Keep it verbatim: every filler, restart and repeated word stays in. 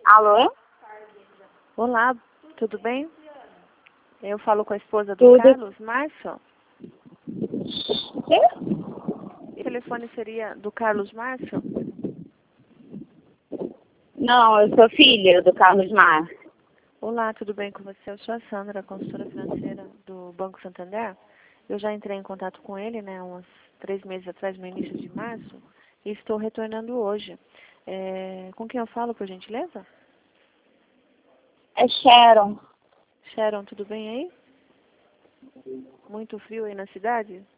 Alô? Olá, tudo bem? Eu falo com a esposa do Tudo. Carlos Márcio. Quê? O telefone seria do Carlos Márcio? Não, eu sou filha do Carlos Mar. Olá, tudo bem com você? Eu sou a Sandra, consultora financeira do Banco Santander. Eu já entrei em contato com ele, né, uns três meses atrás, no início de março, e estou retornando hoje. É, com quem eu falo, por gentileza? É Sharon. Sharon, tudo bem aí? Muito frio aí na cidade?